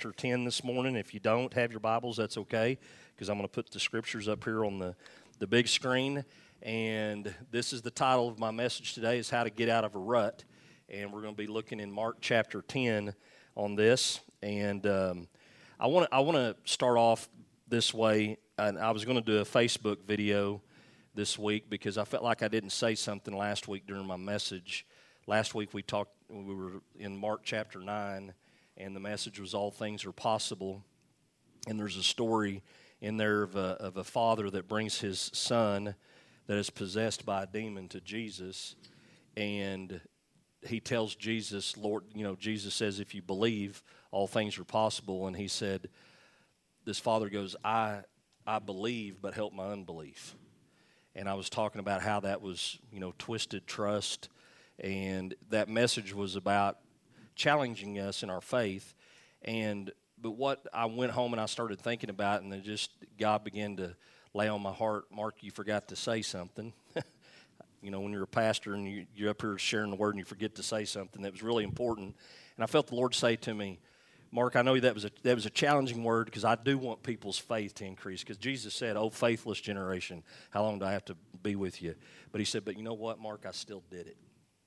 chapter 10 this morning. If you don't have your Bibles, that's okay, because I'm going to put the scriptures up here on the big screen. And this is the title of my message today, is How to Get Out of a Rut. And we're going to be looking in Mark chapter 10 on this. And I want to start off this way. And I was going to do a Facebook video this week because I felt like I didn't say something last week during my message. Last week we were in Mark chapter 9, and the message was all things are possible. And there's a story in there of a father that brings his son that is possessed by a demon to Jesus, and he tells Jesus, Lord, Jesus says, if you believe, all things are possible. And he said, this father goes, I believe, but help my unbelief. And I was talking about how that was, twisted trust. And that message was about challenging us in our faith. But what I went home and I started thinking about, and then just God began to lay on my heart, Mark, you forgot to say something. When you're a pastor and you're up here sharing the word and you forget to say something that was really important. And I felt the Lord say to me, Mark, I know that was a challenging word because I do want people's faith to increase. Because Jesus said, oh, faithless generation, how long do I have to be with you? But he said, but you know what, Mark, I still did it.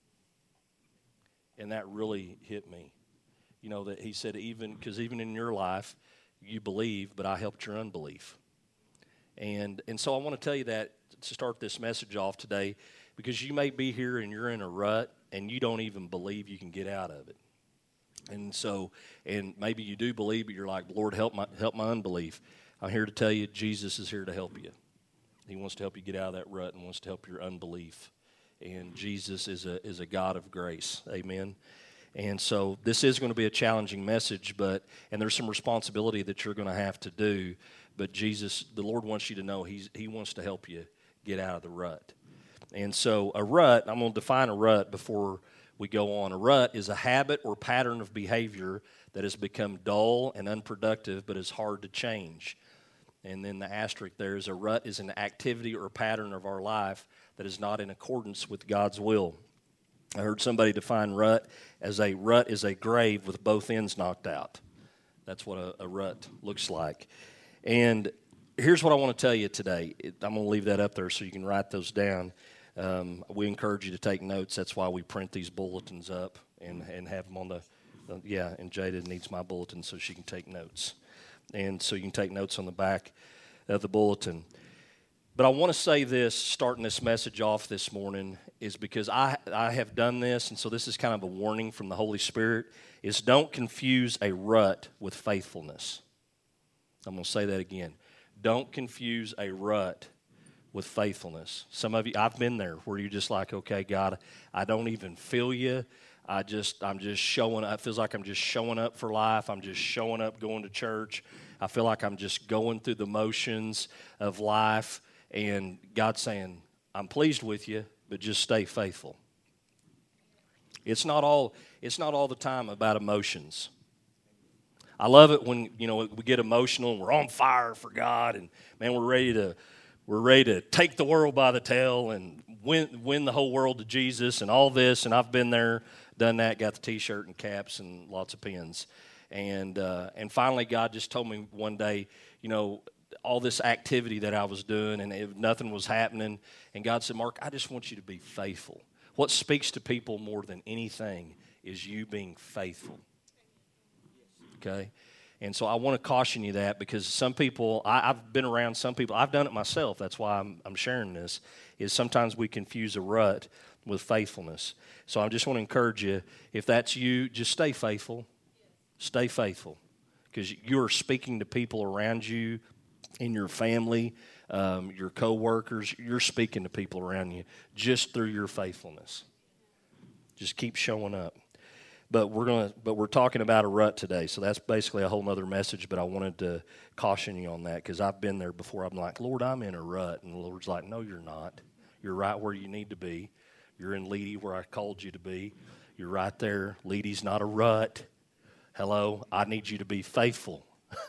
And that really hit me. That he said, even in your life, you believe, but I helped your unbelief. And so I want to tell you that to start this message off today, because you may be here and you're in a rut and you don't even believe you can get out of it. And maybe you do believe, but you're like, Lord, help my unbelief. I'm here to tell you, Jesus is here to help you. He wants to help you get out of that rut and wants to help your unbelief. And Jesus is a God of grace. Amen. And so this is going to be a challenging message, and there's some responsibility that you're going to have to do. But Jesus, the Lord wants you to know He wants to help you get out of the rut. And so a rut, I'm going to define a rut before we go on. A rut is a habit or pattern of behavior that has become dull and unproductive but is hard to change. And then the asterisk there is a rut is an activity or pattern of our life that is not in accordance with God's will. I heard somebody define rut is a grave with both ends knocked out. That's what a rut looks like. And here's what I want to tell you today. I'm going to leave that up there so you can write those down. We encourage you to take notes. That's why we print these bulletins up and have them on and Jada needs my bulletin so she can take notes. And so you can take notes on the back of the bulletin. But I want to say this, starting this message off this morning, is because I have done this, and so this is kind of a warning from the Holy Spirit, is don't confuse a rut with faithfulness. I'm going to say that again. Don't confuse a rut with faithfulness. Some of you, I've been there, where you're just like, okay, God, I don't even feel you. I'm just showing up. It feels like I'm just showing up for life. I'm just showing up, going to church. I feel like I'm just going through the motions of life. And God's saying, I'm pleased with you, but just stay faithful. It's not all the time about emotions. I love it when, we get emotional and we're on fire for God, and man, we're ready to take the world by the tail and win the whole world to Jesus and all this. And I've been there, done that, got the T-shirt and caps and lots of pins. And finally, God just told me one day, all this activity that I was doing, and nothing was happening. And God said, Mark, I just want you to be faithful. What speaks to people more than anything is you being faithful. Okay? And so I want to caution you that, because some people, I've been around some people, I've done it myself, that's why I'm sharing this, is sometimes we confuse a rut with faithfulness. So I just want to encourage you, if that's you, just stay faithful. Stay faithful. Because you're speaking to people around you, in your family, your co-workers, you're speaking to people around you just through your faithfulness. Just keep showing up. But we're talking about a rut today, so that's basically a whole other message, but I wanted to caution you on that, because I've been there before. I'm like, Lord, I'm in a rut. And the Lord's like, no, you're not. You're right where you need to be. You're in Leedy where I called you to be. You're right there. Leedy's not a rut. Hello, I need you to be faithful.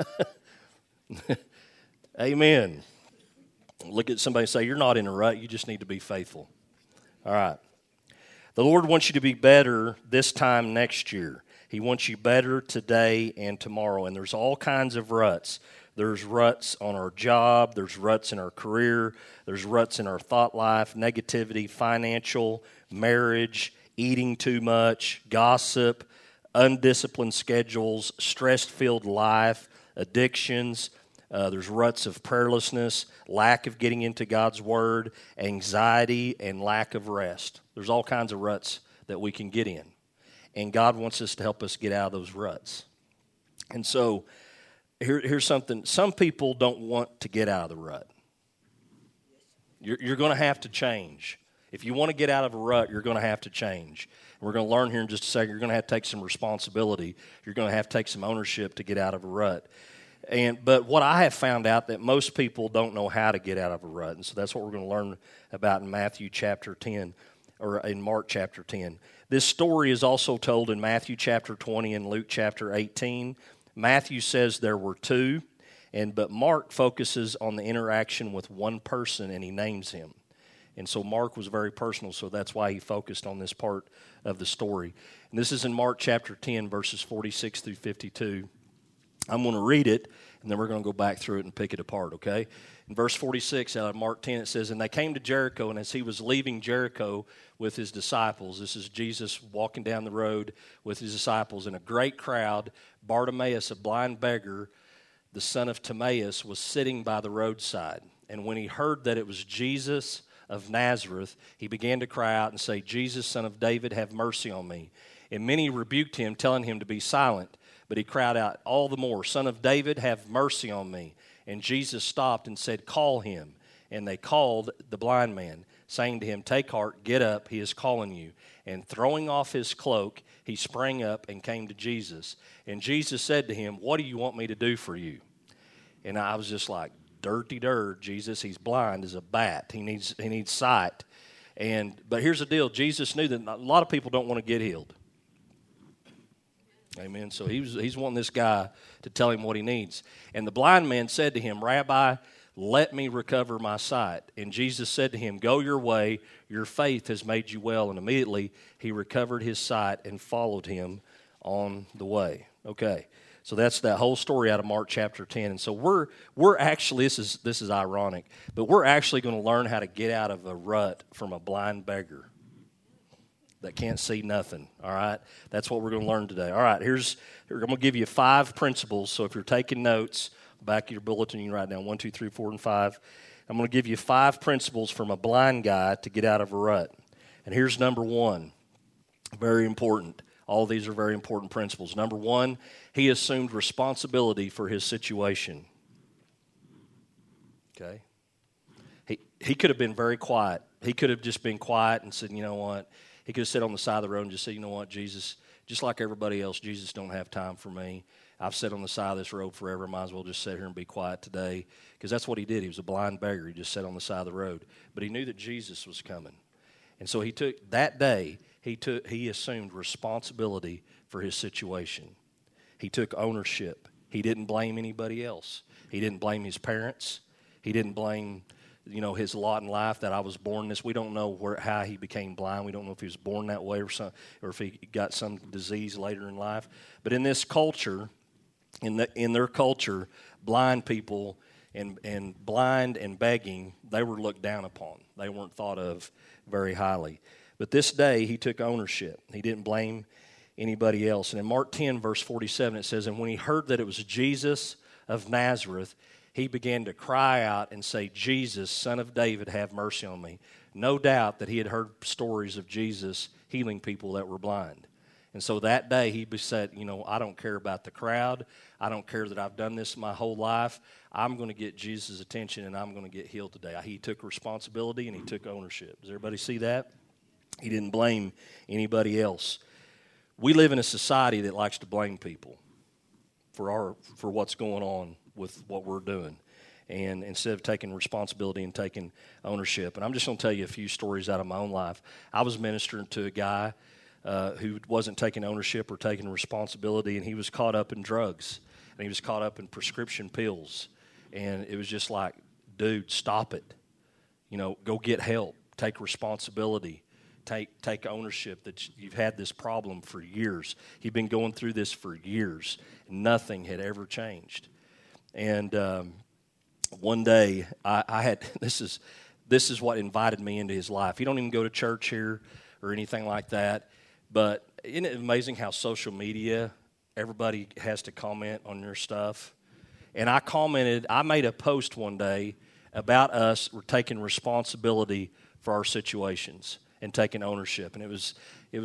Amen. Look at somebody and say, you're not in a rut, you just need to be faithful. All right. The Lord wants you to be better this time next year. He wants you better today and tomorrow. And there's all kinds of ruts. There's ruts on our job. There's ruts in our career. There's ruts in our thought life, negativity, financial, marriage, eating too much, gossip, undisciplined schedules, stress-filled life, addictions. There's ruts of prayerlessness, lack of getting into God's Word, anxiety, and lack of rest. There's all kinds of ruts that we can get in. And God wants us to help us get out of those ruts. And so here's something. Some people don't want to get out of the rut. You're going to have to change. If you want to get out of a rut, you're going to have to change. And we're going to learn here in just a second. You're going to have to take some responsibility. You're going to have to take some ownership to get out of a rut. But what I have found out that most people don't know how to get out of a rut. And so that's what we're going to learn about in Matthew chapter 10, or in Mark chapter 10. This story is also told in Matthew chapter 20 and Luke chapter 18. Matthew says there were two, but Mark focuses on the interaction with one person, and he names him. And so Mark was very personal, so that's why he focused on this part of the story. And this is in Mark chapter 10, verses 46 through 52. I'm going to read it, and then we're going to go back through it and pick it apart, okay? In verse 46 out of Mark 10, it says, "And they came to Jericho, and as he was leaving Jericho with his disciples," this is Jesus walking down the road with his disciples, "and a great crowd, Bartimaeus, a blind beggar, the son of Timaeus, was sitting by the roadside. And when he heard that it was Jesus of Nazareth, he began to cry out and say, 'Jesus, son of David, have mercy on me.' And many rebuked him, telling him to be silent. But he cried out all the more, 'Son of David, have mercy on me.' And Jesus stopped and said, 'Call him.' And they called the blind man, saying to him, 'Take heart, get up, he is calling you.' And throwing off his cloak, he sprang up and came to Jesus. And Jesus said to him, 'What do you want me to do for you?' And I was just like, dirty dirt, Jesus, he's blind as a bat. He needs sight. But here's the deal. Jesus knew that a lot of people don't want to get healed. Amen. So he's wanting this guy to tell him what he needs. And the blind man said to him, 'Rabbi, let me recover my sight.' And Jesus said to him, 'Go your way, your faith has made you well.' And immediately he recovered his sight and followed him on the way." Okay. So that's that whole story out of Mark chapter 10. And so we're actually, this is ironic, but we're actually going to learn how to get out of a rut from a blind beggar that can't see nothing, all right? That's what we're going to learn today. All right, I'm going to give you 5 principles. So if you're taking notes, back of your bulletin, you can write down 1, 2, 3, 4, and 5. I'm going to give you 5 principles from a blind guy to get out of a rut. And here's number 1, very important. All these are very important principles. Number 1, he assumed responsibility for his situation. Okay? He could have been very quiet. He could have just been quiet and said, "You know what?" He could have sat on the side of the road and just said, "You know what, Jesus, just like everybody else, Jesus don't have time for me. I've sat on the side of this road forever. Might as well just sit here and be quiet today." Because that's what he did. He was a blind beggar. He just sat on the side of the road. But he knew that Jesus was coming. And so he assumed responsibility for his situation. He took ownership. He didn't blame anybody else. He didn't blame his parents. He didn't blame his lot in life, that I was born this. We don't know how he became blind. We don't know if he was born that way or if he got some disease later in life. But in this culture, in their culture, blind people and blind and begging, they were looked down upon. They weren't thought of very highly. But this day, he took ownership. He didn't blame anybody else. And in Mark 10, verse 47, it says, "And when he heard that it was Jesus of Nazareth, he began to cry out and say, 'Jesus, son of David, have mercy on me.'" No doubt that he had heard stories of Jesus healing people that were blind. And so that day he said, "I don't care about the crowd. I don't care that I've done this my whole life. I'm going to get Jesus' attention and I'm going to get healed today." He took responsibility and he took ownership. Does everybody see that? He didn't blame anybody else. We live in a society that likes to blame people for what's going on with what we're doing, and instead of taking responsibility and taking ownership. And I'm just going to tell you a few stories out of my own life. I was ministering to a guy who wasn't taking ownership or taking responsibility, and he was caught up in drugs, and he was caught up in prescription pills. And it was just like, dude, stop it. Go get help. Take responsibility. take ownership that you've had this problem for years. You've been going through this for years. Nothing had ever changed. And one day, I had this is what invited me into his life. He don't even go to church here or anything like that. But isn't it amazing how social media, everybody has to comment on your stuff? And I made a post one day about us taking responsibility for our situations and taking ownership. And it was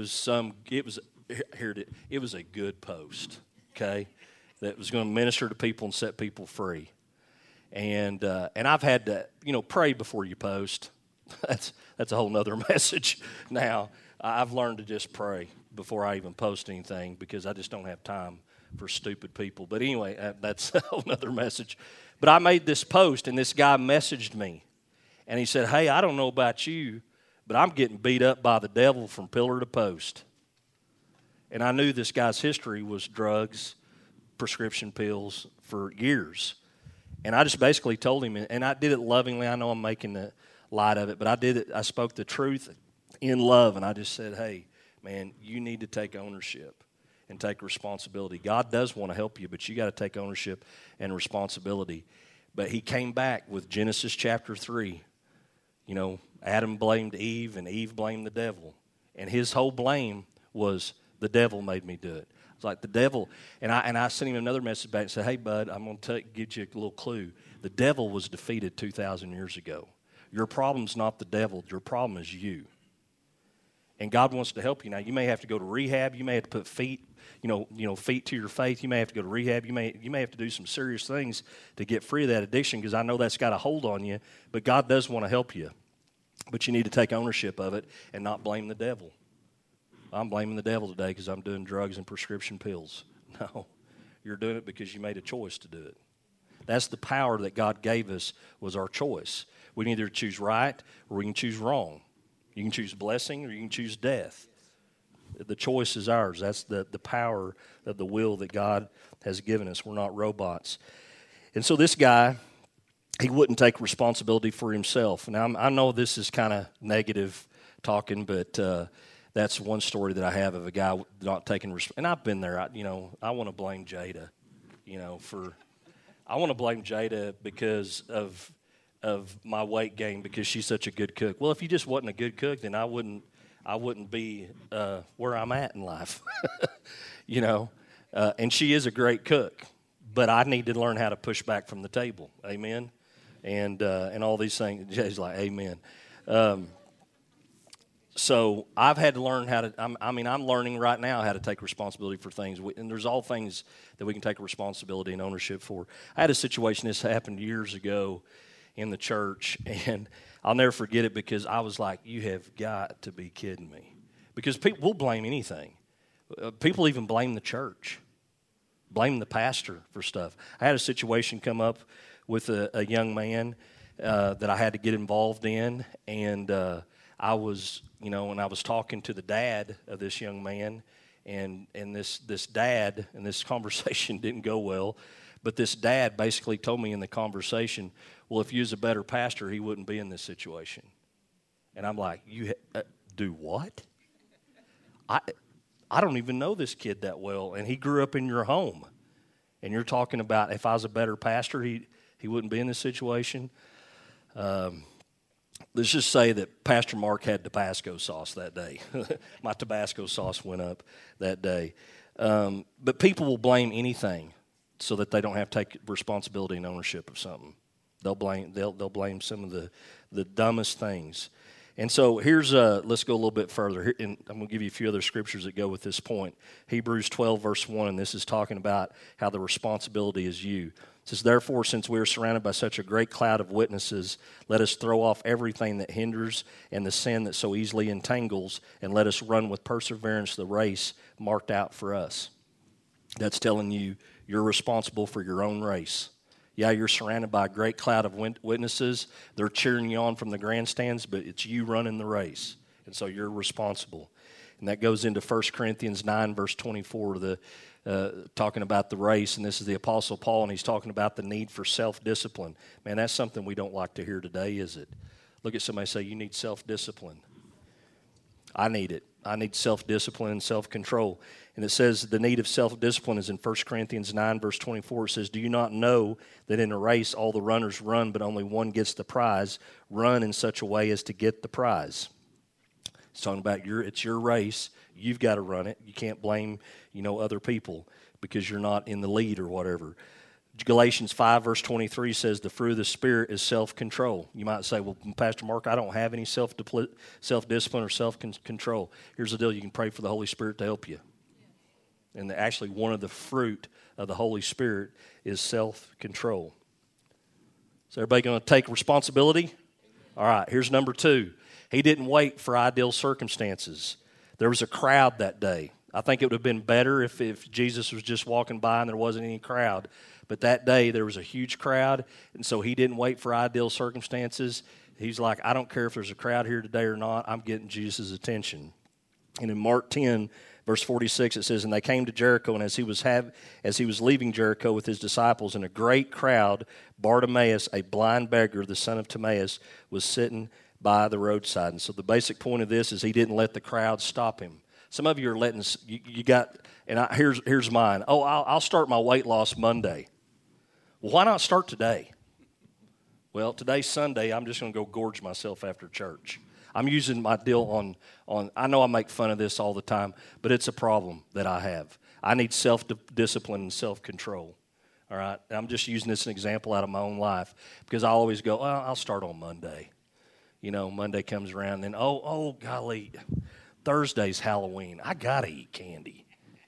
a good post, okay, that was going to minister to people and set people free. And I've had to, pray before you post. That's a whole nother message now. I've learned to just pray before I even post anything because I just don't have time for stupid people. But anyway, that's a whole nother message. But I made this post, and this guy messaged me. And he said, hey, I don't know about you, but I'm getting beat up by the devil from pillar to post. And I knew this guy's history was drugs, prescription pills for years. And I just basically told him, and I did it lovingly. I know I'm making the light of it, but I did it. I spoke the truth in love, and I just said, hey, man, you need to take ownership and take responsibility. God does want to help you, but you got to take ownership and responsibility. But he came back with Genesis chapter 3. Adam blamed Eve, and Eve blamed the devil. And his whole blame was the devil made me do it. It's like the devil, and I sent him another message back and said, hey, bud, I'm going to give you a little clue. The devil was defeated 2,000 years ago. Your problem's not the devil. Your problem is you. And God wants to help you. Now, you may have to go to rehab. You may have to put feet to your faith. You may have to go to rehab. You may have to do some serious things to get free of that addiction because I know that's got a hold on you. But God does want to help you. But you need to take ownership of it and not blame the devil. I'm blaming the devil today because I'm doing drugs and prescription pills. No, you're doing it because you made a choice to do it. That's the power that God gave us was our choice. We can either choose right or we can choose wrong. You can choose blessing or you can choose death. The choice is ours. That's the power of the will that God has given us. We're not robots. And so this guy, he wouldn't take responsibility for himself. Now, I know this is kind of negative talking, but that's one story that I have of a guy not taking responsibility. And I've been there. I want to blame Jada, I want to blame Jada because of my weight gain because she's such a good cook. Well, if you just wasn't a good cook, then I wouldn't be where I'm at in life, And she is a great cook, but I need to learn how to push back from the table. Amen. And all these things. Jay's like, amen. So I've had to learn how to. I'm learning right now how to take responsibility for things. And there's all things that we can take responsibility and ownership for. I had a situation. This happened years ago in the church, and I'll never forget it because I was like, you have got to be kidding me. Because people will blame anything. People even blame the church, blame the pastor for stuff. I had a situation come up with a young man that I had to get involved in, and I was, and I was talking to the dad of this young man, and this dad, and this conversation didn't go well, but this dad basically told me in the conversation, well, if you was a better pastor, he wouldn't be in this situation. And I'm like, you do what? I don't even know this kid that well, and he grew up in your home. And you're talking about if I was a better pastor, he wouldn't be in this situation. Let's just say that Pastor Mark had Tabasco sauce that day. My Tabasco sauce went up that day. But people will blame anything so that they don't have to take responsibility and ownership of something. They'll blame some of the dumbest things. And so here's let's go a little bit further. And I'm going to give you a few other scriptures that go with this point. Hebrews 12, verse 1, and this is talking about how the responsibility is you. It says, therefore, since we are surrounded by such a great cloud of witnesses, let us throw off everything that hinders and the sin that so easily entangles, and let us run with perseverance the race marked out for us. That's telling you you're responsible for your own race. Yeah, you're surrounded by a great cloud of witnesses. They're cheering you on from the grandstands, but it's you running the race. And so you're responsible. And that goes into 1 Corinthians 9, verse 24, talking about the race. And this is the Apostle Paul, and he's talking about the need for self-discipline. Man, that's something we don't like to hear today, is it? Look at somebody and say, you need self-discipline. I need it. I need self-discipline and self-control. And it says the need of self-discipline is in 1 Corinthians 9, verse 24. It says, do you not know that in a race all the runners run, but only one gets the prize? Run in such a way as to get the prize. It's talking about it's your race. You've got to run it. You can't blame, other people because you're not in the lead or whatever. Galatians 5, verse 23 says the fruit of the Spirit is self-control. You might say, well, Pastor Mark, I don't have any self-discipline or self-control. Here's the deal. You can pray for the Holy Spirit to help you. And actually, one of the fruit of the Holy Spirit is self-control. So everybody going to take responsibility? All right, here's number 2. He didn't wait for ideal circumstances. There was a crowd that day. I think it would have been better if Jesus was just walking by and there wasn't any crowd. But that day, there was a huge crowd, and so he didn't wait for ideal circumstances. He's like, I don't care if there's a crowd here today or not. I'm getting Jesus' attention. And in Mark 10, verse 46, it says, and they came to Jericho, and as he was leaving Jericho with his disciples, and a great crowd, Bartimaeus, a blind beggar, the son of Timaeus, was sitting by the roadside. And so the basic point of this is he didn't let the crowd stop him. Some of you are letting, here's mine. Oh, I'll start my weight loss Monday. Well, why not start today? Well, today's Sunday. I'm just going to go gorge myself after church. I'm using my deal on. I know I make fun of this all the time, but it's a problem that I have. I need self-discipline and self-control. All right? I'm just using this as an example out of my own life because I always go, well, I'll start on Monday. Monday comes around, and oh, golly, Thursday's Halloween. I got to eat candy,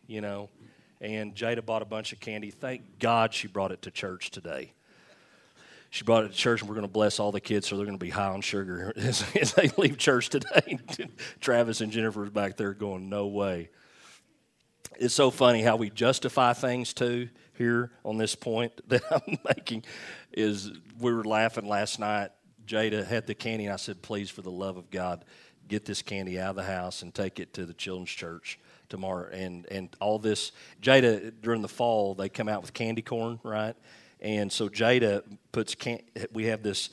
And Jada bought a bunch of candy. Thank God she brought it to church today. She brought it to church, and we're going to bless all the kids so they're going to be high on sugar as they leave church today. Travis and Jennifer's back there going, no way. It's so funny how we justify things, too, here on this point that I'm making. Is we were laughing last night. Jada had the candy, and I said, please, for the love of God, get this candy out of the house and take it to the children's church tomorrow. And all this, Jada, during the fall, they come out with candy corn, right? And so Jada puts, we have this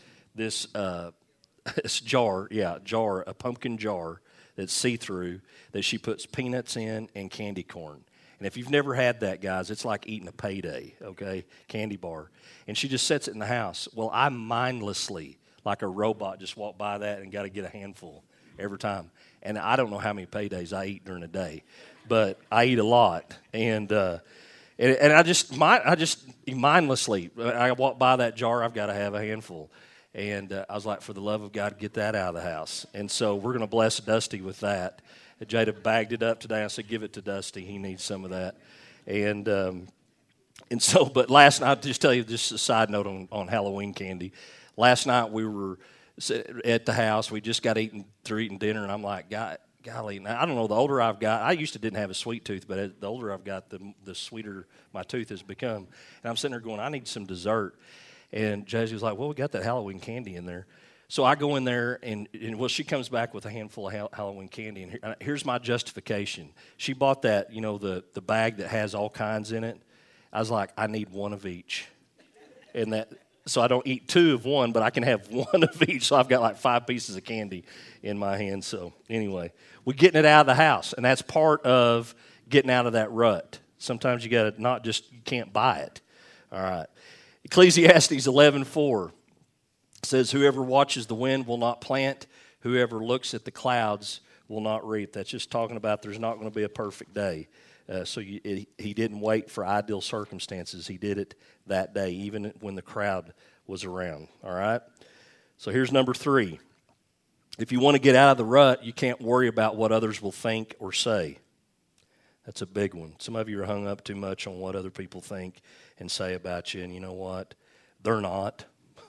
jar, a pumpkin jar that's see-through that she puts peanuts in and candy corn. And if you've never had that, guys, it's like eating a payday, okay, candy bar. And she just sets it in the house. Well, I mindlessly, like a robot, just walk by that and got to get a handful every time. And I don't know how many paydays I eat during the day, but I eat a lot. And I just mindlessly, I walk by that jar, I've got to have a handful. And I was like, for the love of God, get that out of the house. And so we're going to bless Dusty with that. Jada bagged it up today. I said, give it to Dusty. He needs some of that. And so, but last night, just tell you just a side note on Halloween candy. Last night we were at the house. We just got through eating dinner, and I'm like, golly, now, I don't know, the older I've got, I used to didn't have a sweet tooth, but the older I've got, the sweeter my tooth has become. And I'm sitting there going, I need some dessert. And Jazzy was like, well, we got that Halloween candy in there. So I go in there, and she comes back with a handful of Halloween candy. And here's my justification. She bought that, the bag that has all kinds in it. I was like, I need one of each. So I don't eat two of one, but I can have one of each. So I've got like 5 pieces of candy in my hand. So anyway, we're getting it out of the house, and that's part of getting out of that rut. Sometimes you got to you can't buy it. All right. Ecclesiastes 11:4 says, whoever watches the wind will not plant. Whoever looks at the clouds will not reap. That's just talking about there's not going to be a perfect day. He didn't wait for ideal circumstances. He did it that day, even when the crowd was around. All right? So here's number 3. If you want to get out of the rut, you can't worry about what others will think or say. That's a big one. Some of you are hung up too much on what other people think and say about you, and you know what? They're not.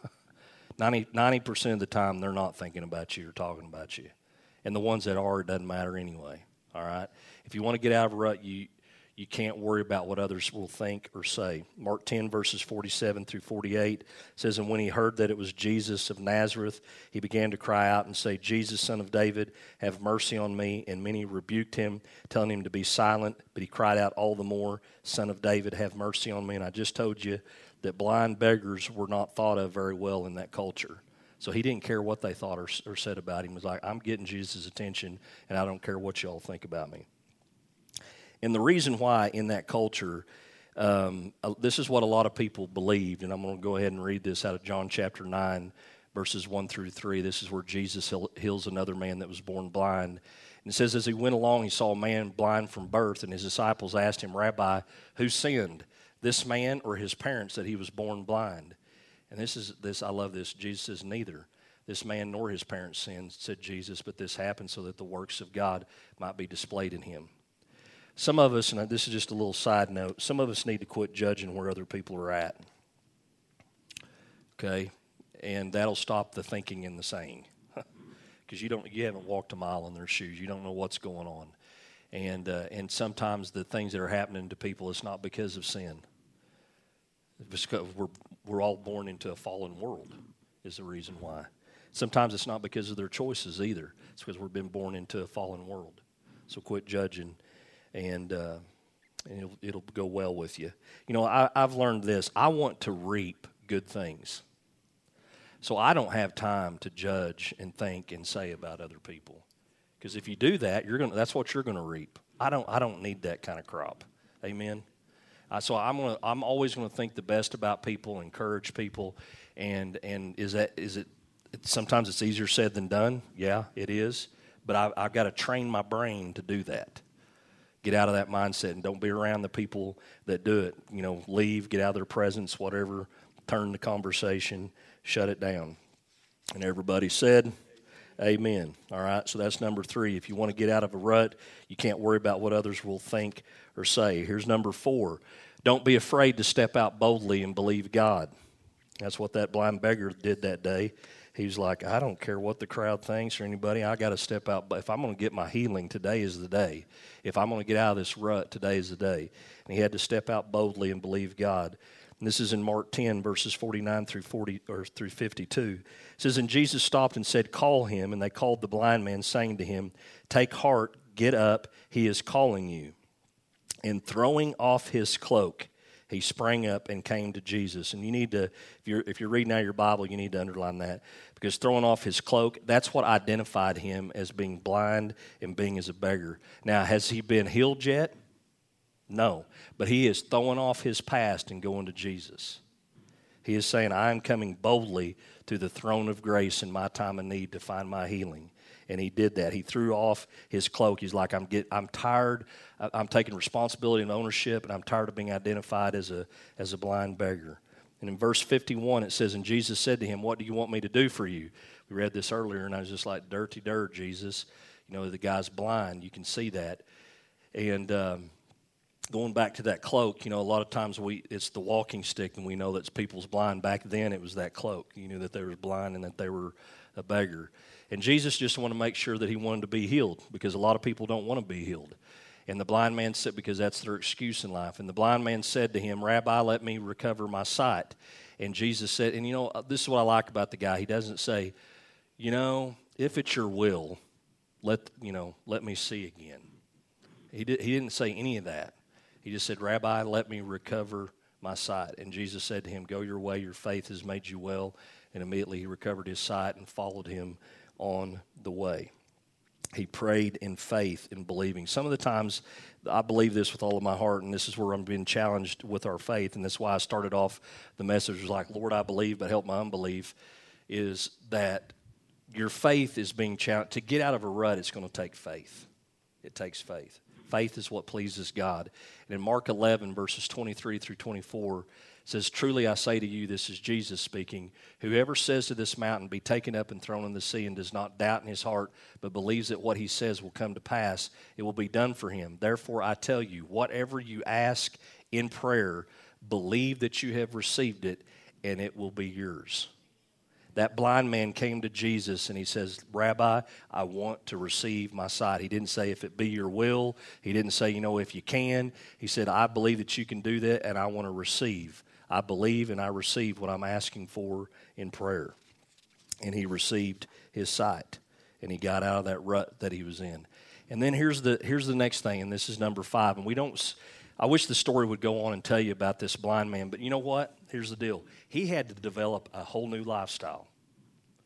90% of the time, they're not thinking about you or talking about you. And the ones that are, it doesn't matter anyway. All right? If you want to get out of a rut, you can't worry about what others will think or say. Mark 10, verses 47 through 48 says, and when he heard that it was Jesus of Nazareth, he began to cry out and say, Jesus, son of David, have mercy on me. And many rebuked him, telling him to be silent. But he cried out all the more, Son of David, have mercy on me. And I just told you that blind beggars were not thought of very well in that culture. So he didn't care what they thought or said about him. He was like, I'm getting Jesus' attention, and I don't care what y'all think about me. And the reason why in that culture, this is what a lot of people believed, and I'm going to go ahead and read this out of John chapter 9, verses 1 through 3. This is where Jesus heals another man that was born blind. And it says, as he went along, he saw a man blind from birth, and his disciples asked him, Rabbi, who sinned, this man or his parents, that he was born blind? And I love this. Jesus says, neither this man nor his parents sinned, said Jesus, but this happened so that the works of God might be displayed in him. Some of us, and this is just a little side note, some of us need to quit judging where other people are at. Okay? And that'll stop the thinking and the saying. Because you haven't walked a mile in their shoes. You don't know what's going on. And sometimes the things that are happening to people, it's not because of sin. It's because we're all born into a fallen world is the reason why. Sometimes it's not because of their choices either. It's because we've been born into a fallen world. So quit judging, and it'll go well with you. You know, I've learned this. I want to reap good things. So I don't have time to judge and think and say about other people. Because if you do that, that's what you're going to reap. I don't need that kind of crop. Amen. So I'm always going to think the best about people, encourage people, and is it sometimes it's easier said than done. Yeah, it is. But I've got to train my brain to do that. Get out of that mindset and don't be around the people that do it. You know, leave, get out of their presence, whatever. Turn the conversation, shut it down. And everybody said, amen. All right, so that's number 3. If you want to get out of a rut, you can't worry about what others will think or say. Here's number 4. Don't be afraid to step out boldly and believe God. That's what that blind beggar did that day. He was like, I don't care what the crowd thinks or anybody. I got to step out. But if I'm going to get my healing, today is the day. If I'm going to get out of this rut, today is the day. And he had to step out boldly and believe God. And this is in Mark 10, verses 49 through 52. It says, and Jesus stopped and said, call him. And they called the blind man, saying to him, take heart, get up, he is calling you. And throwing off his cloak, he sprang up and came to Jesus. And you need to, if you're reading out your Bible, you need to underline that. Because throwing off his cloak, that's what identified him as being blind and being as a beggar. Now, has he been healed yet? No. But he is throwing off his past and going to Jesus. He is saying, I am coming boldly to the throne of grace in my time of need to find my healing. And he did that. He threw off his cloak. He's like, I'm tired. I'm taking responsibility and ownership, and I'm tired of being identified as a blind beggar. And in verse 51, it says, and Jesus said to him, what do you want me to do for you? We read this earlier, and I was just like, dirty dirt, Jesus. You know, the guy's blind. You can see that. And going back to that cloak, you know, a lot of times it's the walking stick, and we know that's people's blind. Back then, it was that cloak. You knew that they were blind and that they were a beggar. And Jesus just wanted to make sure that he wanted to be healed, because a lot of people don't want to be healed. And the blind man said, because that's their excuse in life. And the blind man said to him, Rabbi, let me recover my sight. And Jesus said, and you know, this is what I like about the guy. He doesn't say, you know, if it's your will, let me see again. He didn't say any of that. He just said, Rabbi, let me recover my sight. And Jesus said to him, go your way, your faith has made you well. And immediately he recovered his sight and followed him on the way. He prayed in faith and believing. Some of the times, I believe this with all of my heart, and this is where I'm being challenged with our faith, and that's why I started off the message was like, Lord, I believe, but help my unbelief, is that your faith is being challenged. To get out of a rut, it's going to take faith. It takes faith. Faith is what pleases God. And in Mark 11, verses 23 through 24, it says, truly I say to you, this is Jesus speaking, whoever says to this mountain, be taken up and thrown in the sea, and does not doubt in his heart, but believes that what he says will come to pass, it will be done for him. Therefore I tell you, whatever you ask in prayer, believe that you have received it, and it will be yours. That blind man came to Jesus and he says, Rabbi, I want to receive my sight. He didn't say if it be your will. He didn't say, you know, if you can. He said, I believe that you can do that, and I want to receive. I believe and I receive what I'm asking for in prayer. And he received his sight, and he got out of that rut that he was in. And then here's the next thing, and this is number 5. And I wish the story would go on and tell you about this blind man, but you know what? Here's the deal. He had to develop a whole new lifestyle.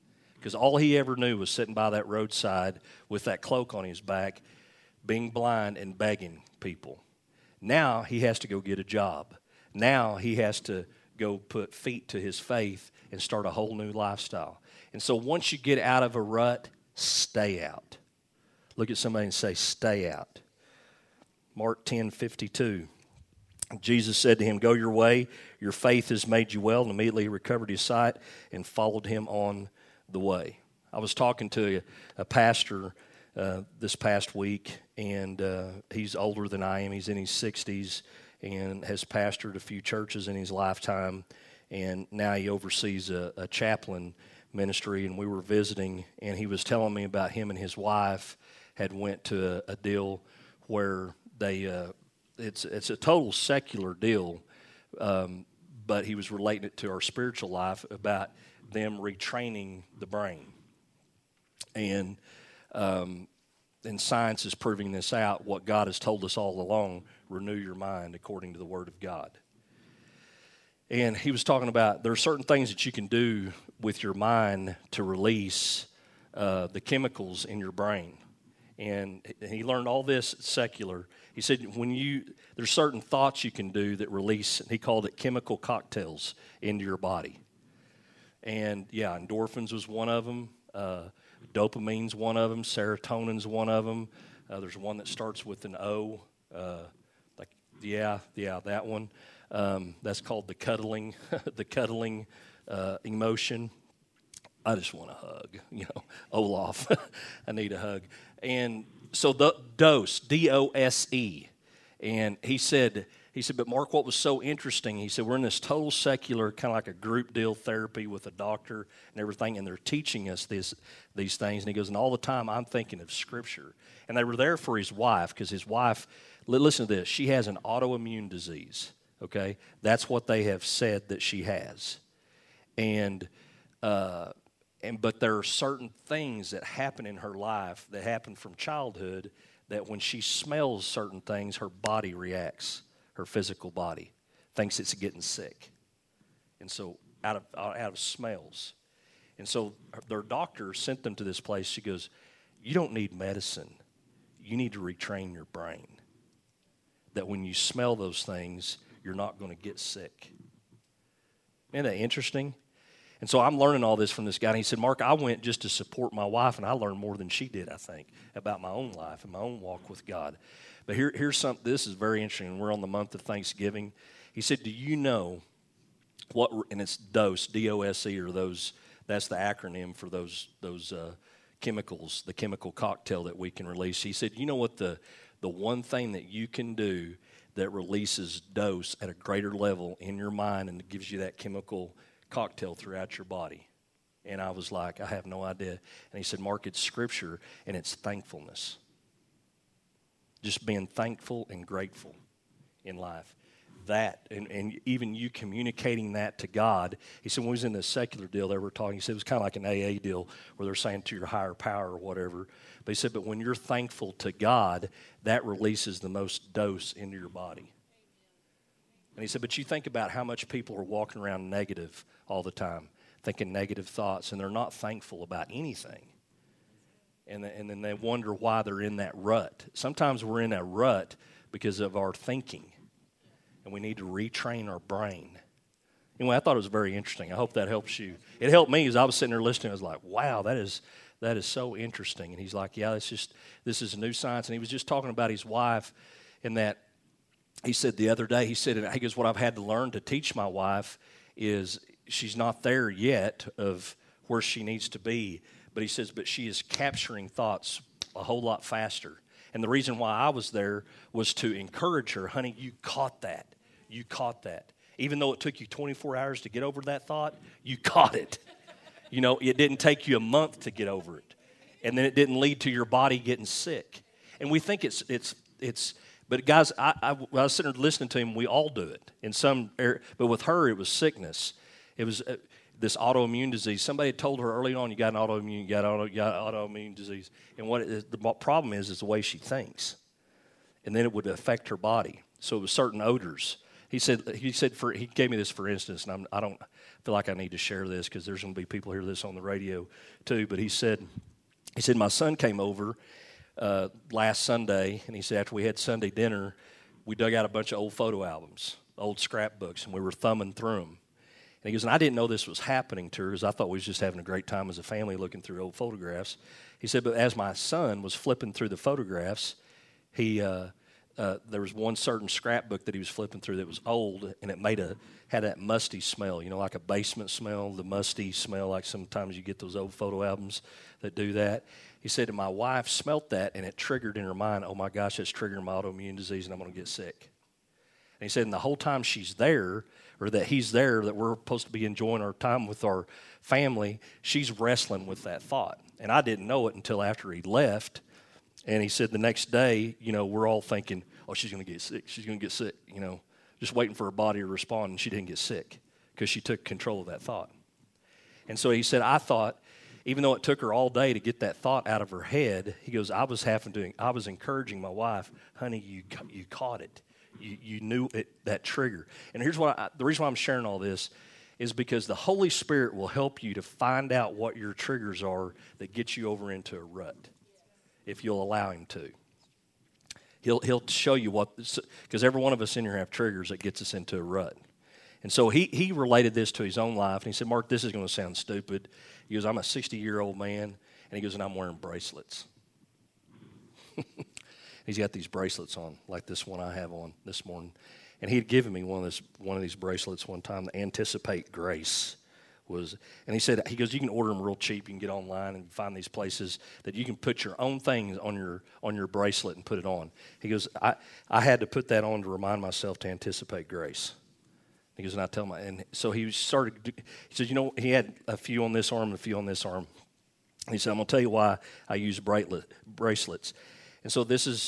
because all he ever knew was sitting by that roadside with that cloak on his back, being blind and begging people. Now he has to go get a job. Now he has to go put feet to his faith and start a whole new lifestyle. And so once you get out of a rut, stay out. Look at somebody and say, stay out. Mark 10:52. Jesus said to him, go your way, your faith has made you well. And immediately he recovered his sight and followed him on the way. I was talking to a pastor this past week, and he's older than I am. He's in his 60s and has pastored a few churches in his lifetime, and now he oversees a chaplain ministry. And we were visiting, and he was telling me about him and his wife had went to a deal where they it's a total secular deal, but he was relating it to our spiritual life about them retraining the brain. And science is proving this out, what God has told us all along, renew your mind according to the Word of God. And he was talking about there are certain things that you can do with your mind to release the chemicals in your brain. And he learned all this secular. He said there's certain thoughts you can do that release, he called it chemical cocktails into your body. And yeah, endorphins was one of them. Dopamine's one of them. Serotonin's one of them. There's one that starts with an O. That one. That's called the cuddling, emotion. I just want a hug, Olaf. I need a hug. And so the dose, D-O-S-E. And he said, but Mark, what was so interesting, he said, we're in this total secular, kind of like a group deal therapy with a doctor and everything, and they're teaching us these things. And he goes, and all the time I'm thinking of Scripture. And they were there for his wife, because his wife, listen to this, she has an autoimmune disease, okay? That's what they have said that she has. But there are certain things that happen in her life that happen from childhood that when she smells certain things, her body reacts, her physical body, thinks it's getting sick. And so out of smells. And so their doctor sent them to this place. She goes, you don't need medicine. You need to retrain your brain. That when you smell those things, you're not going to get sick. Isn't that interesting? And so I'm learning all this from this guy. And he said, Mark, I went just to support my wife, and I learned more than she did, I think, about my own life and my own walk with God. But here's something, this is very interesting. We're on the month of Thanksgiving. He said, do you know what, and it's DOSE, D-O-S-E, or that's the acronym for those chemicals, the chemical cocktail that we can release. He said, you know what the one thing that you can do that releases DOSE at a greater level in your mind and gives you that chemical cocktail throughout your body? And I was like, I have no idea. And he said, Mark, it's Scripture, and it's thankfulness. Just being thankful and grateful in life. That, and even you communicating that to God. He said when we was in this secular deal they were talking, he said it was kind of like an AA deal where they're saying to your higher power or whatever. But he said, but when you're thankful to God, that releases the most dose into your body. And he said, but you think about how much people are walking around negative all the time, thinking negative thoughts, and they're not thankful about anything. And then they wonder why they're in that rut. Sometimes we're in a rut because of our thinking, and we need to retrain our brain. Anyway, I thought it was very interesting. I hope that helps you. It helped me as I was sitting there listening. I was like, wow, that is so interesting. And he's like, yeah, this is new science. And he was just talking about his wife, and that he said the other day, he goes, what I've had to learn to teach my wife is she's not there yet of where she needs to be. But he says, but she is capturing thoughts a whole lot faster. And the reason why I was there was to encourage her, honey, you caught that. You caught that. Even though it took you 24 hours to get over that thought, you caught it. It didn't take you a month to get over it. And then it didn't lead to your body getting sick. And we think it's but guys, I was sitting there listening to him, we all do it in some area. But with her, it was sickness. It was this autoimmune disease. Somebody had told her early on, you got autoimmune disease. And the problem is the way she thinks. And then it would affect her body. So it was certain odors. he gave me this for instance, and I don't feel like I need to share this because there's going to be people hear this on the radio too. But he said my son came over last Sunday, and he said after we had Sunday dinner, we dug out a bunch of old photo albums, old scrapbooks, and we were thumbing through them. And he goes, and I didn't know this was happening to her because I thought we was just having a great time as a family looking through old photographs. He said, but as my son was flipping through the photographs, there was one certain scrapbook that he was flipping through that was old, and it had that musty smell, like a basement smell, the musty smell, like sometimes you get those old photo albums that do that. He said, and my wife smelt that, and it triggered in her mind, oh my gosh, that's triggering my autoimmune disease, and I'm going to get sick. And he said, and the whole time she's there, or that he's there, that we're supposed to be enjoying our time with our family, she's wrestling with that thought. And I didn't know it until after he left. And he said the next day, we're all thinking, oh, she's going to get sick. She's going to get sick, just waiting for her body to respond, and she didn't get sick because she took control of that thought. And so he said, I thought, even though it took her all day to get that thought out of her head, he goes, I was encouraging my wife, honey, you caught it. You knew it, that trigger. And here's the reason why I'm sharing all this is because the Holy Spirit will help you to find out what your triggers are that get you over into a rut, if you'll allow him to. He'll show you because every one of us in here have triggers that gets us into a rut. And so he related this to his own life, and he said, Mark, this is going to sound stupid. He goes, I'm a 60-year-old man, and he goes, and I'm wearing bracelets. He's got these bracelets on, like this one I have on this morning. And he had given me one of these bracelets one time, the Anticipate Grace. And he goes, you can order them real cheap. You can get online and find these places that you can put your own things on your bracelet and put it on. He goes, I had to put that on to remind myself to anticipate grace. He goes, and and so he said, he had a few on this arm and a few on this arm. And he said, I'm going to tell you why I use bracelets. And so this is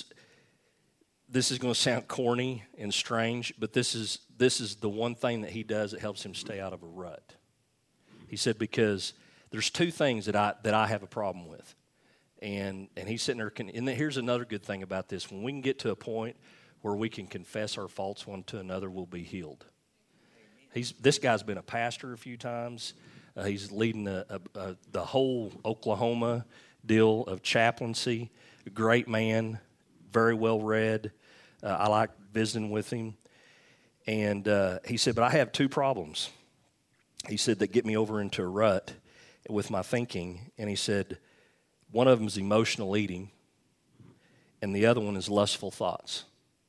going to sound corny and strange, but this is the one thing that he does that helps him stay out of a rut. He said, because there's two things that I have a problem with. And he's sitting there, and here's another good thing about this. When we can get to a point where we can confess our faults one to another, we'll be healed. This guy's been a pastor a few times. He's leading the whole Oklahoma deal of chaplaincy. A great man, very well read. I like visiting with him. And he said, but I have two problems. He said, that get me over into a rut with my thinking. And he said, one of them is emotional eating, and the other one is lustful thoughts.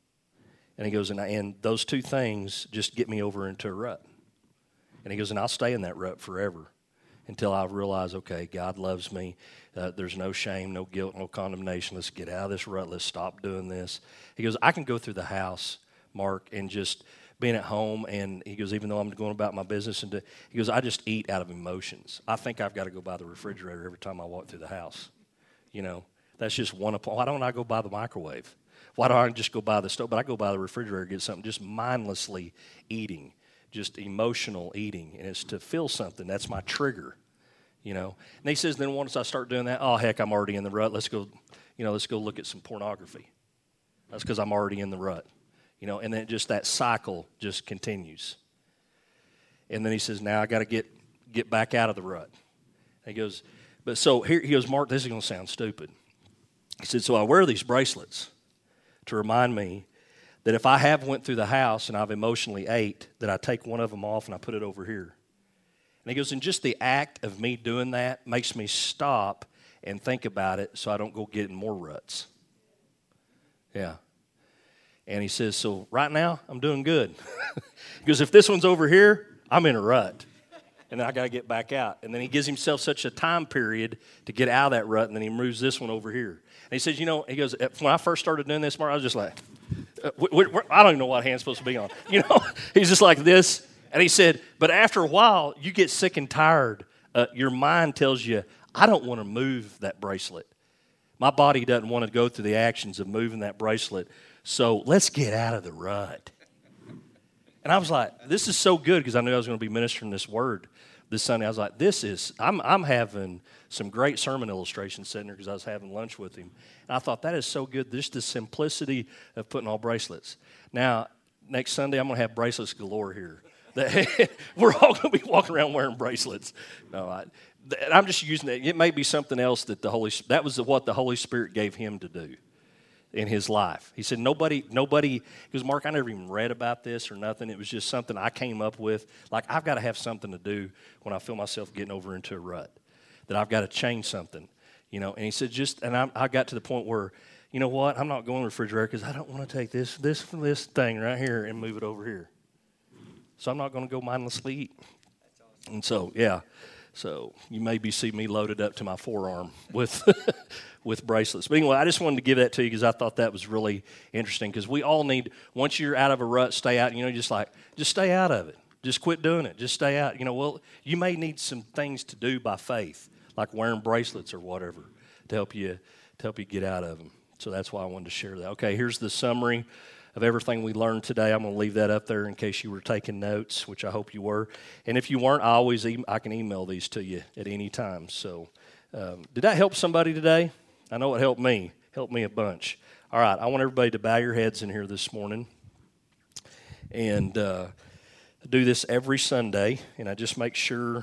And he goes, and those two things just get me over into a rut. And he goes, and I'll stay in that rut forever until I realize, okay, God loves me. There's no shame, no guilt, no condemnation. Let's get out of this rut. Let's stop doing this. He goes, I can go through the house, Mark, and just being at home, and he goes, even though I'm going about my business, he goes, I just eat out of emotions. I think I've got to go by the refrigerator every time I walk through the house. That's just one. Why don't I go by the microwave? Why don't I just go by the stove? But I go by the refrigerator and get something, just mindlessly eating, just emotional eating, and it's to feel something. That's my trigger, And he says, then once I start doing that, oh, heck, I'm already in the rut. Let's go look at some pornography. That's because I'm already in the rut. And then just that cycle just continues. And then he says, now I got to get back out of the rut. And he goes, but so here he goes, Mark, this is going to sound stupid. He said, so I wear these bracelets to remind me that if I have went through the house and I've emotionally ate, that I take one of them off and I put it over here. And he goes, and just the act of me doing that makes me stop and think about it so I don't go get in more ruts. Yeah. And he says, so right now, I'm doing good. He goes, if this one's over here, I'm in a rut. And then I got to get back out. And then he gives himself such a time period to get out of that rut, and then he moves this one over here. And he says, he goes, when I first started doing this, Mark, I was just like, I don't even know what hand's supposed to be on. He's just like this. And he said, but after a while, you get sick and tired. Your mind tells you, I don't want to move that bracelet. My body doesn't want to go through the actions of moving that bracelet. So let's get out of the rut. And I was like, this is so good, because I knew I was going to be ministering this word this Sunday. I was like, I'm having some great sermon illustrations sitting there because I was having lunch with him. And I thought, that is so good, just the simplicity of putting on bracelets. Now, next Sunday, I'm going to have bracelets galore here. We're all going to be walking around wearing bracelets. No, I'm just using it. It may be something else that that was what the Holy Spirit gave him to do in his life. He said, nobody, because Mark, I never even read about this or nothing. It was just something I came up with. Like, I've got to have something to do when I feel myself getting over into a rut, that I've got to change something, you know. And he said, I got to the point where, you know what, I'm not going to the refrigerator because I don't want to take this thing right here and move it over here. So I'm not going to go mindlessly eat. And so, yeah. So you maybe see me loaded up to my forearm with with bracelets. But anyway, I just wanted to give that to you because I thought that was really interesting, because we all need, once you're out of a rut, stay out. You know, just stay out of it. Just quit doing it. Just stay out. You know, well, you may need some things to do by faith, like wearing bracelets or whatever, to help you get out of them. So that's why I wanted to share that. Okay, here's the summary of everything we learned today. I'm going to leave that up there in case you were taking notes, which I hope you were. And if you weren't, I can email these to you at any time. So did that help somebody today? I know it helped me. Helped me a bunch. All right, I want everybody to bow your heads in here this morning. And I do this every Sunday, and I just make sure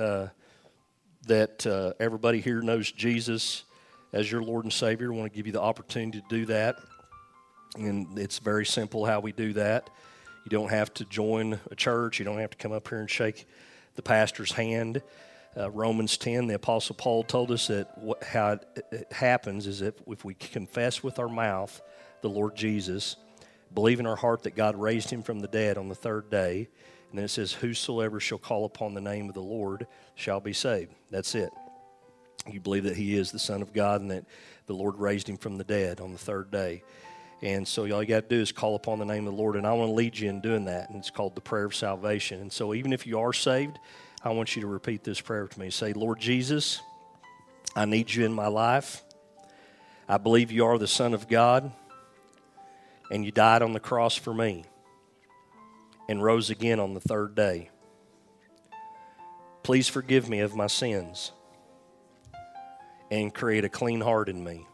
that everybody here knows Jesus as your Lord and Savior. I want to give you the opportunity to do that. And it's very simple how we do that. You don't have to join a church. You don't have to come up here and shake the pastor's hand. Romans 10, the Apostle Paul told us that how it happens is that if we confess with our mouth the Lord Jesus, believe in our heart that God raised him from the dead on the third day, and then it says, whosoever shall call upon the name of the Lord shall be saved. That's it. You believe that he is the Son of God and that the Lord raised him from the dead on the third day. And so all you got to do is call upon the name of the Lord, and I want to lead you in doing that, and it's called the prayer of salvation. And so even if you are saved, I want you to repeat this prayer to me. Say, Lord Jesus, I need you in my life. I believe you are the Son of God, and you died on the cross for me and rose again on the third day. Please forgive me of my sins and create a clean heart in me.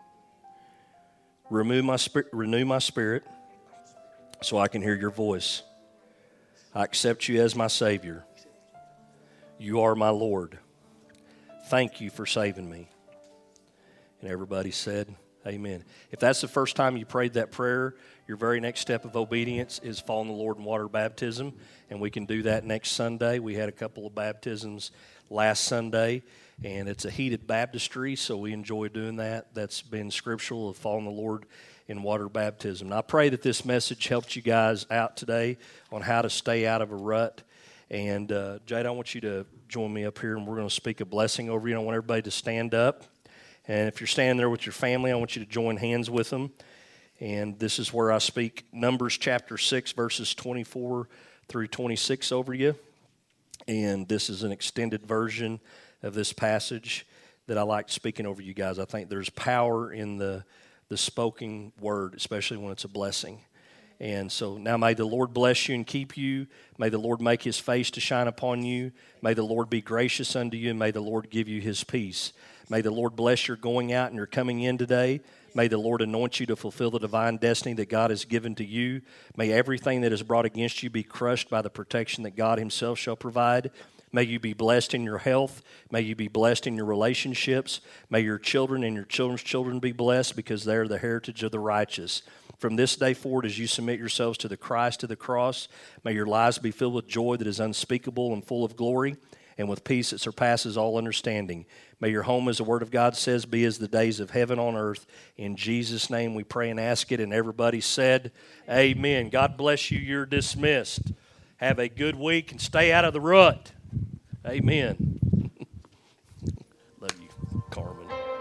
Renew my spirit so I can hear your voice. I accept you as my Savior. You are my Lord. Thank you for saving me. And everybody said, amen. If that's the first time you prayed that prayer, your very next step of obedience is following the Lord in water baptism, and we can do that next Sunday. We had a couple of baptisms last Sunday, and it's a heated baptistry, so we enjoy doing that. That's been scriptural of following the Lord in water baptism. And I pray that this message helped you guys out today on how to stay out of a rut. And Jade, I want you to join me up here, and we're going to speak a blessing over you. I want everybody to stand up. And if you're standing there with your family, I want you to join hands with them. And this is where I speak Numbers chapter 6, verses 24 through 26 over you. And this is an extended version of this passage that I like speaking over you guys. I think there's power in the spoken word, especially when it's a blessing. And so now may the Lord bless you and keep you. May the Lord make his face to shine upon you. May the Lord be gracious unto you, and may the Lord give you his peace. May the Lord bless your going out and your coming in today. May the Lord anoint you to fulfill the divine destiny that God has given to you. May everything that is brought against you be crushed by the protection that God himself shall provide. May you be blessed in your health. May you be blessed in your relationships. May your children and your children's children be blessed, because they are the heritage of the righteous. From this day forward, as you submit yourselves to the Christ of the cross, may your lives be filled with joy that is unspeakable and full of glory, and with peace that surpasses all understanding. May your home, as the Word of God says, be as the days of heaven on earth. In Jesus' name we pray and ask it, and everybody said, amen. God bless you. You're dismissed. Have a good week and stay out of the rut. Amen. Love you, Carmen.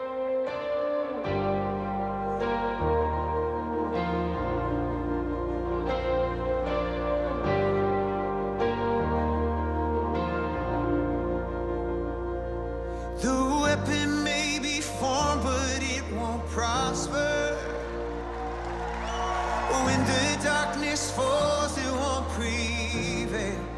The weapon may be formed, but it won't prosper. When the darkness falls, it won't prevail.